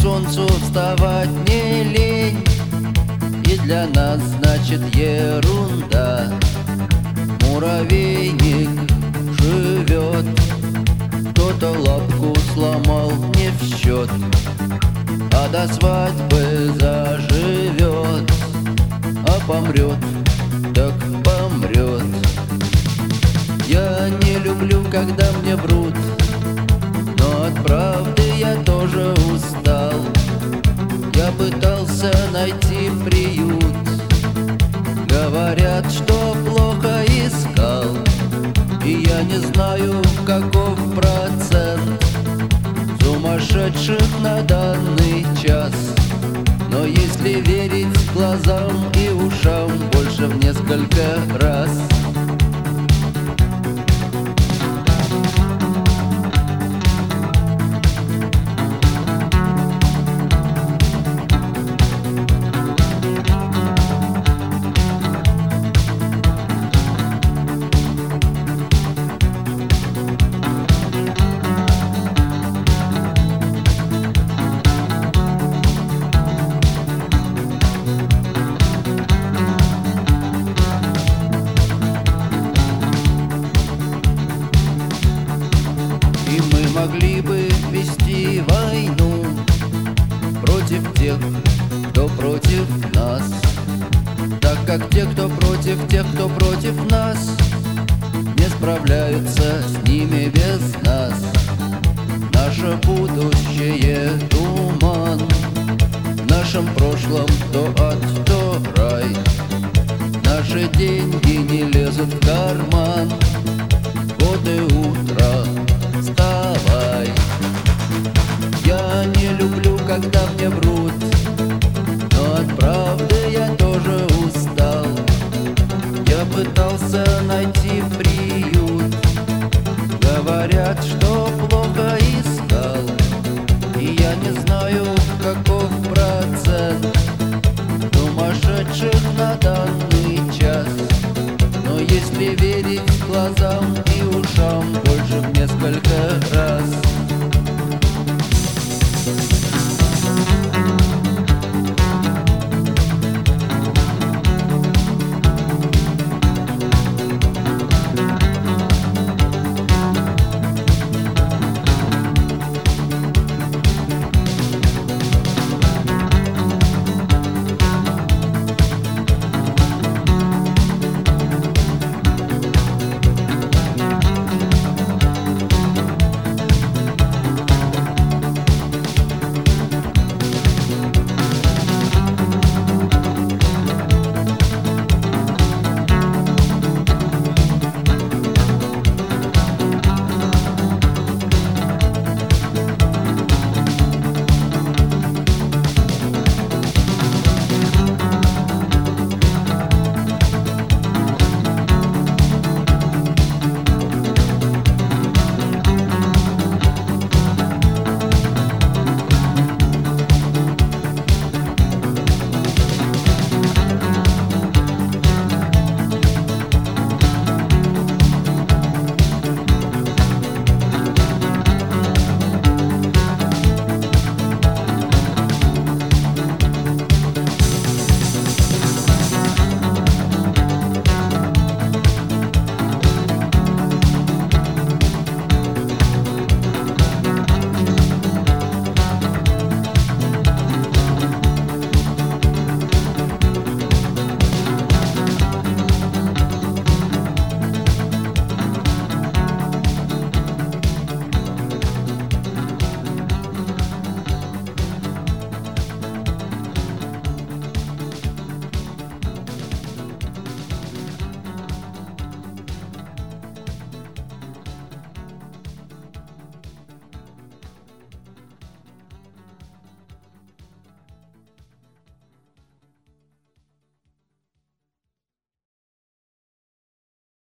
солнцу вставать не лень, и для нас значит ерунда. Муравейник живет, кто-то лапку сломал не в счет, а до свадьбы заживет, а помрет, так помрет. Я не люблю, когда мне врут, но от правды я тоже устал. Я пытался найти приют, говорят, что плохо искал, и я не знаю, каков процент сумасшедших на данный час. Но если верить глазам и ушам, больше в несколько раз. И мы могли бы вести войну против тех, кто против нас, так как те, кто против тех, кто против нас, не справляются с ними без нас. Наше будущее — туман, в нашем прошлом то ад, то рай. Наши деньги не лезут в карман, вот и утро, вставай. Я не люблю, когда мне врут, но от правды я тоже устал. Я пытался найти приют, говорят, что плохо искал, и я не знаю, каков процент сумасшедших на данный час. Но если верить глазам и ушам, больше в несколько раз.